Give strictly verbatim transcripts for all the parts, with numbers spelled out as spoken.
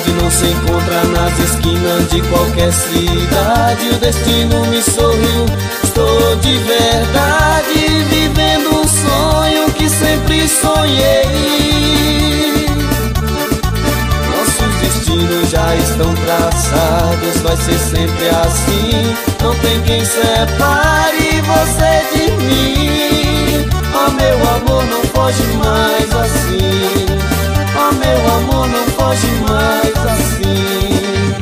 Felicidade não se encontra nas esquinas de qualquer cidade. O destino me sorriu, estou de verdade vivendo um sonho que sempre sonhei. Nossos destinos já estão traçados, vai ser sempre assim. Não tem quem separe você de mim. Oh meu amor, não foge mais assim. Oh meu amor, não foge mais assim.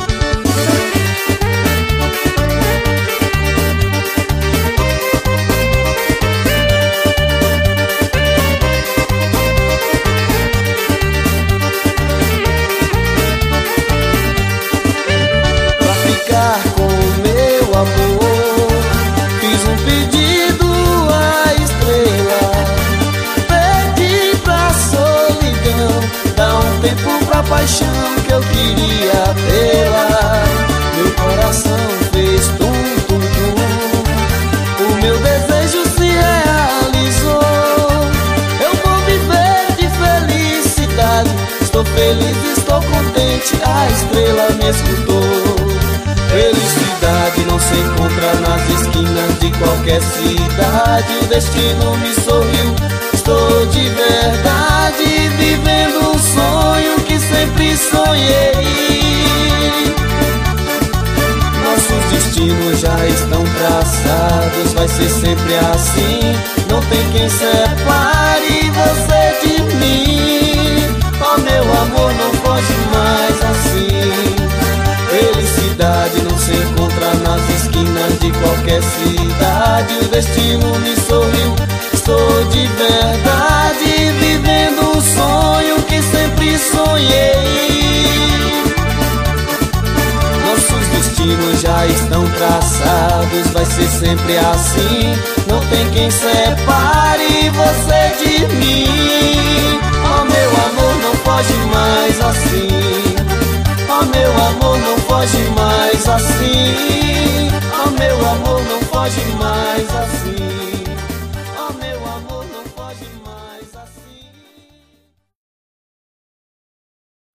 Pra ficar com meu amor, fiz um pedido à estrela. Pedi pra solidão, dá um tempo pra paixão que eu queria tê-la. Meu coração fez tum, tum, tum. O meu desejo se realizou. Eu vou viver de felicidade. Estou feliz, estou contente, a estrela me escutou. Felicidade não se encontra nas esquinas de qualquer cidade. O destino me sorriu, estou de verdade vivendo um sonho que sempre sonhei. Nossos destinos já estão traçados, vai ser sempre assim. Não tem quem separe você de mim. Oh meu amor, não foge mais assim. Felicidade não se encontra nas esquinas de qualquer cidade. O destino me sorriu, estou de verdade vivendo um sonho que sempre sonhei. Nossos destinos já estão traçados, vai ser sempre assim. Não tem quem separe você de mim. Oh meu amor, não foge mais assim. Oh meu amor, não foge mais assim. Oh meu amor, não foge mais assim.